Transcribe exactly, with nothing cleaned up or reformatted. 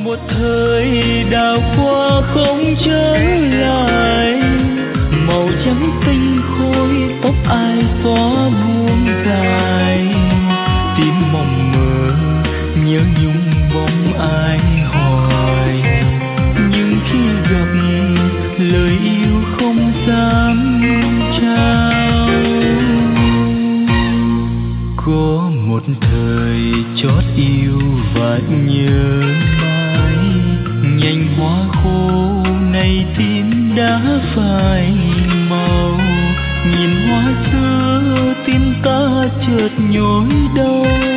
một thời đã qua không trở lại, màu trắng tinh khôi tóc ai xóa buông dài, tim mộng mơ nhớ nhung bóng ai hoài, nhưng khi gặp lời yêu không dám trao. Có một thời chót yêu và nhớ mãi, nhành hoa khô nay tim đã phai màu, nhìn hoa xưa tim ta chợt nhói đau.